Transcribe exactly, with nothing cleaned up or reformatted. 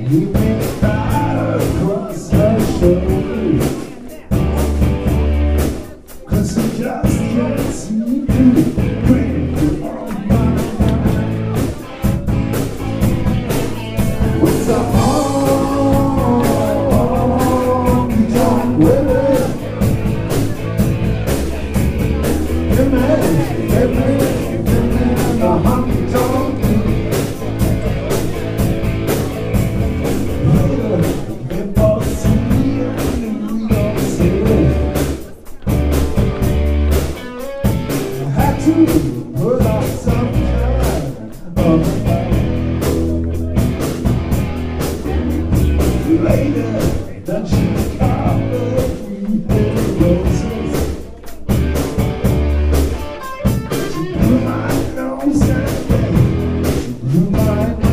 You may ride across her shoulders, 'cause you just can't seem to bring you on my mind. With the honky-tonk women, give me, give me, give me the honky-tonk. Put on some kind of fight. Later than she caught the three roses, she blew my nose and she blew my nose.